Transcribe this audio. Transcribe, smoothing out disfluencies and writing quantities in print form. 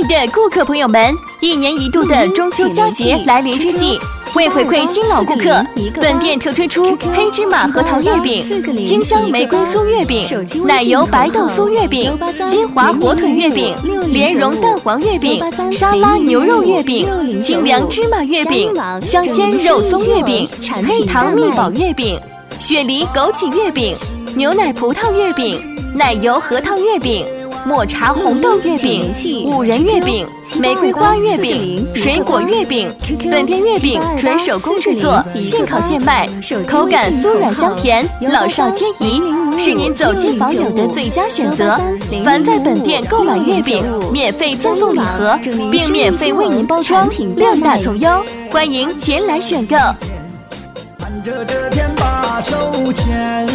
的顾客朋友们，一年一度的中秋佳节来临之际，为回馈新老顾客，本店特推出黑芝麻核桃月饼、清香玫瑰酥月饼、奶油白豆酥月饼、金华火腿月饼、莲蓉蛋黄月饼、沙拉牛肉月饼、清凉芝麻月饼、香鲜肉松月饼、黑糖蜜宝月饼、雪梨枸杞月饼、牛奶葡萄月饼、奶油核桃月饼、抹茶红豆月饼、五仁月饼、玫瑰花月饼、水果月饼。本店月饼纯手工制作，现烤现卖，口感酥软香甜，老少皆宜，是您走亲访友的最佳选择。凡在本店购买月饼，免费赠送礼盒，并免费为您包装，量大从优，欢迎前来选购。 看着这天把手牵。